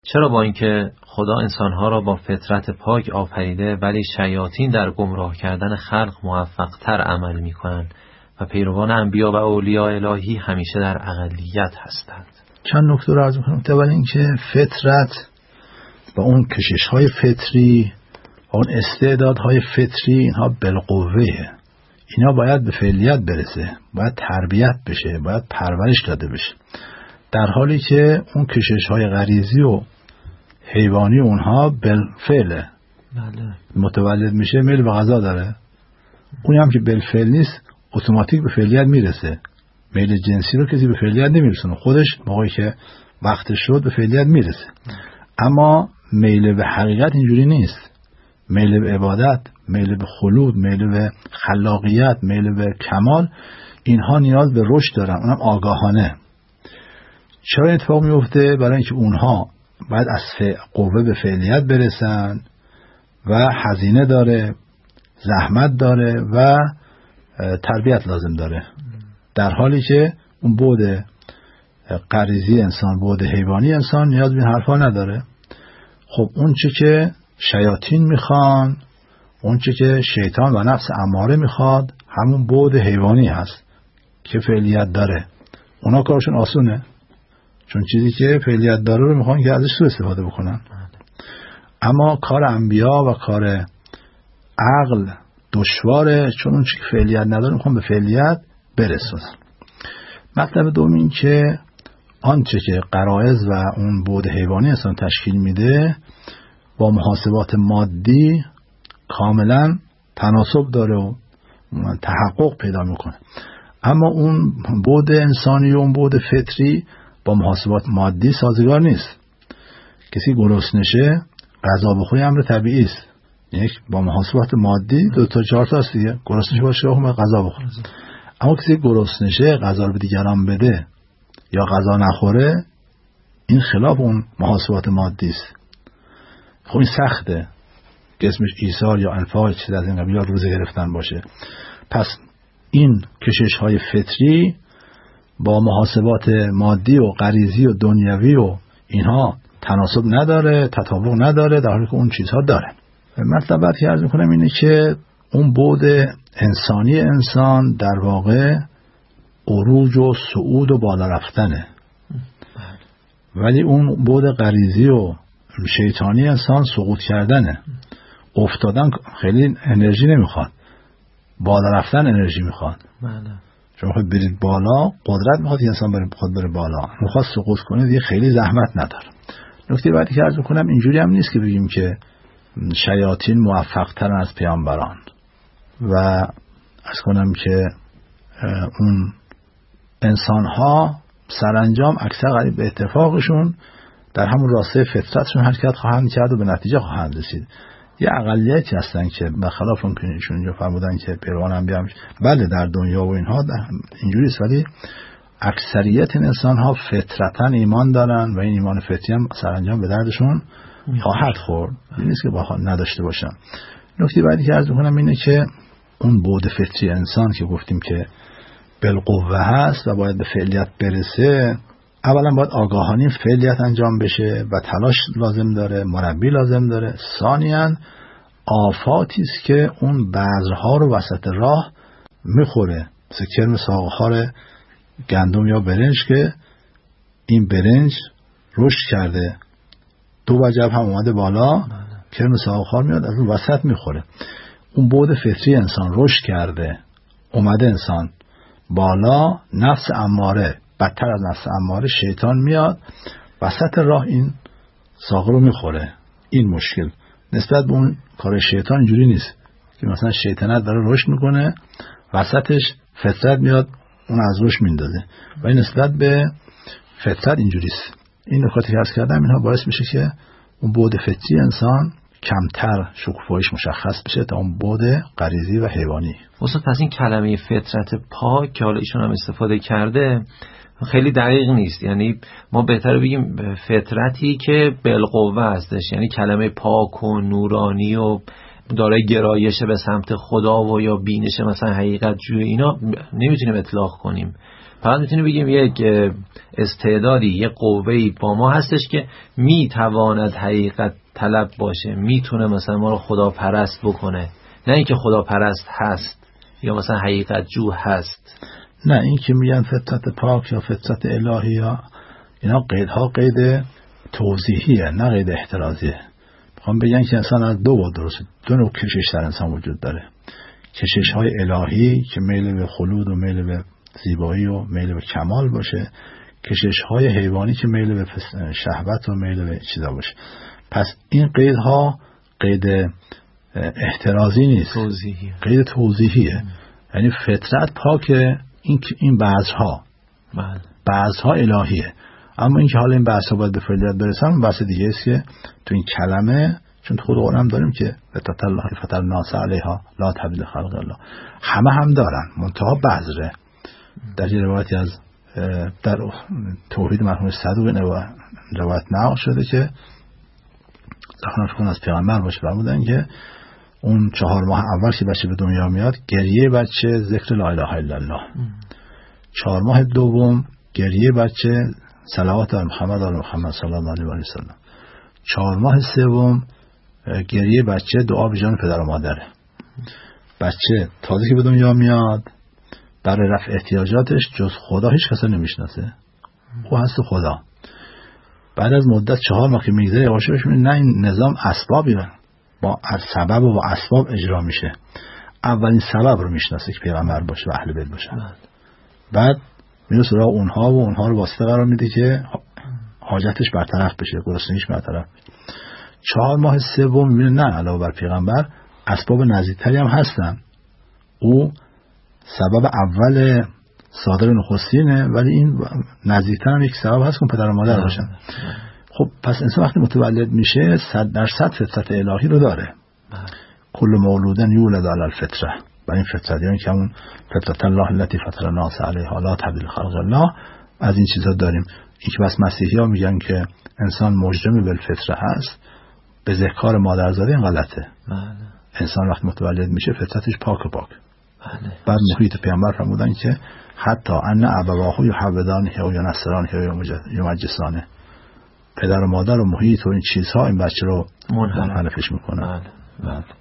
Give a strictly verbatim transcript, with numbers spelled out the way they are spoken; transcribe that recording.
چرا با اینکه خدا انسانها را با فطرت پاک آفریده، ولی شیاطین در گمراه کردن خلق موفق‌تر عمل می‌کنند و پیروان انبیا و اولیاء الهی همیشه در اقلیت هستند؟ چند نکته رو عرض می‌کنم. اولا اینکه فطرت و اون کشش‌های فطری و اون استعدادهای فطری اینها بالقوه، اینا باید به فعلیت برسه، باید تربیت بشه، باید پرورش داده بشه، در حالی که اون کشش‌های غریزی و حیوانی اونها بالفعل متولد میشه، میل به غذا داره. اونی هم که بالفعل نیست اتوماتیک به فعلیت میرسه. میل جنسی رو کسی به فعلیت نمیرسونه، خودش موقعی که وقتش شد به فعلیت میرسه. اما میل به حقیقت اینجوری نیست. میل به عبادت، میل به خلود، میل به خلاقیت، میل به کمال، اینها نیاز به رشد دارن، اونم آگاهانه. چرا اتفاق میفته؟ برای اینکه اونها باید از قوه به فعلیت برسن و هزینه داره، زحمت داره و تربیت لازم داره، در حالی که اون بعد غریزی انسان، بعد حیوانی انسان نیاز به این حرفا نداره. خب اون چه که شیاطین میخوان، اون چه که شیطان و نفس اماره میخواد، همون بعد حیوانی هست که فعلیت داره. اونا کارشون آسونه، چون چیزی که فعلیت داره رو میخوان که ازش سوء استفاده بکنن. اما کار انبیا و کار عقل دشواره، چون اون چیزی که فعلیت نداره میخوان به فعلیت برسونن. مطلب دوم این که آنچه که غرایز و اون بعد حیوانی انسان تشکیل میده با محاسبات مادی کاملا تناسب داره و تحقق پیدا میکنه. اما اون بعد انسانی و اون بعد فطری با محاسبات مادی سازگار نیست. کسی گرسنه شه غذا بخوره امر طبیعی است. یک با محاسبات مادی دو تا چهار تا است دیگه، گرسنه باشه بخوره غذا بخوره. اما کسی گرسنه شه غذا رو به دیگران بده یا غذا نخوره، این خلاف اون محاسبات مادی است. خب این سخته که اسمش ایثار یا انفاق چیز از این قبیل روزه گرفتن باشه. پس این کشش های فطری با محاسبات مادی و غریزی و دنیوی و اینها تناسب نداره، تطابق نداره، در حالی که اون چیزها داره. مطلب بعد که عرض میکنم اینه که اون بعد انسانی انسان در واقع عروج و صعود و بالا رفتنه، ولی اون بعد غریزی و شیطانی انسان سقوط کردنه. افتادن خیلی انرژی نمیخواد، بالا رفتن انرژی میخواد. بله. چون خود برید بالا، قدرت میخواد که انسان بره خود بره بالا. میخواد سقوط کنه دیگه خیلی زحمت نداره. نکته بعدی که عرض میکنم اینجوری هم نیست که بگیم که شیاطین موفق ترن از پیامبران و عرض کنم که اون انسان ها سرانجام اکثر قریب به اتفاقشون در همون راسته فطرتشون حرکت خواهند کرد و به نتیجه خواهند رسید. یه اقلیتی هستن که برخلاف اون که ایشون اینجا فرمودن که پیروان انبیا، بله در دنیا و اینها اینجوری است، ولی اکثریت انسان ها فطرتاً ایمان دارن و این ایمان فطری هم سرانجام به دردشون خواهد خورد. این نیست که با نداشته باشن. نکته بعدی که عرض می‌کنم اینه که اون بعد فطری انسان که گفتیم که بالقوه هست و باید به فعلیت برسه، اولا باید آگاهانه فعلیت انجام بشه و تلاش لازم داره، مربی لازم داره. ثانیاً آفاتی است که اون بذرها رو وسط راه میخوره، مثل کرم ساقه‌خوار گندم یا برنج که این برنج رشد کرده، دو وجب هم اومده بالا، کرم ساقه‌خوار میاد از اون وسط میخوره. اون بعد فطری انسان رشد کرده، اومده انسان بالا، نفس اماره، بدتر از نفس اماره شیطان میاد وسط راه این ساق رو میخوره. این مشکل نسبت به اون کار شیطان اینجوری نیست که مثلا شیطنت داره رشد میکنه وسطش فطرت میاد اون از رشد میندازه، و این نسبت به فطرت اینجوری است. این نکاتی که عرض کردم اینها باعث میشه که اون بعد فطری انسان کمتر شکوفاییش مشخص بشه تا اون بعد غریزی و حیوانی. واسه پس این کلمه فطرت پاک که حالا ایشون هم استفاده کرده خیلی دقیق نیست، یعنی ما بهتره بگیم فطرتی که بالقوه هستش، یعنی کلمه پاک و نورانی و دارای گرایش به سمت خدا و یا بینش مثلا حقیقت جوی اینا نمیتونیم اطلاق کنیم. فقط میتونیم بگیم یک استعدادی، یک قوه‌ای با ما هستش که میتواند حقیقت طلب باشه، میتونه مثلا ما رو خدا پرست بکنه، نه اینکه خدا پرست هست یا مثلا حقیقت جو هست. نه، این که میگن فطرت پاک یا فطرت الهی یا اینا قیدها قید توضیحیه نه قید احترازیه. میخوام بگن که انسان از دو بود درسته، دو نوع کشش در انسان وجود داره. کشش های الهی که میل به خلود و میل به زیبایی و میل به کمال باشه، کشش های حیوانی که میل به شهوت و میل به چیزا باشه. پس این قیدها قید احترازی نیست، توضیحی. قید توضیحیه. یعنی فطرت پاکه، این این بعضها بعضها الهیه، اما این که حالا این بحثا باید به فعلیت برسن بحث دیگه است که تو این کلمه، چون تو خود قرآن داریم که فطرت الله فطر الناس علیها لا تبدیل خلق الله، همه هم دارن منتها بعضره. در یه روایتی از در توحید مرحوم صدوق روایت نقل شده که داخل از پیغمبر باشه فرمودن که اون چهار ماه اول که بچه به دنیا میاد گریه بچه ذکر لا اله الا الله، چهار ماه دوم گریه بچه صلوات علی محمد علی محمد صلی الله علیه و سلم، چهار ماه سوم گریه بچه دعا به جان پدر و مادره. بچه تازه که به دنیا میاد برای رفع احتیاجاتش جز خدا هیچ کس نمیشناسه، او هست خدا. بعد از مدت چهار ماه که میگذره یواش یواش نه این نظام اسبابی با سبب و با اسباب اجرا میشه. اولین سبب رو میشناسه که پیغمبر باشه و اهل بیت باشه، بعد میره سراغ اونها و اونها رو واسطه قرار میده که حاجتش برطرف بشه، گرسنگیش برطرف. چهار ماه سوم میبینه نه علاوه بر پیغمبر اسباب نزدیکتری هم هستن، او سبب اول صادر نخستینه ولی این نزدیکتر هم یک سبب هست که پدر و مادر باشن. خب پس انسان وقتی متولد میشه صد درصد فطرت الهی رو داره. کل مولودن یولد علی الفطره، و این فطرت یعنی که همون فطرت الله التي فطر الناس علیها لا تبدیل خلق الله، از این چیزا داریم. این که بس مسیحی ها میگن که انسان مجرم بالفطره هست، به ذکر مادرزادی، این غلطه. انسان وقتی متولد میشه فطرتش پاک و پاک. بعد محیط پیامبر فرمودن که حتی ان ابواه یحودانه و ینصرانه و یمجسانه، پدر و مادر و محیط و این چیزها این بچه رو منحرفش میکنن.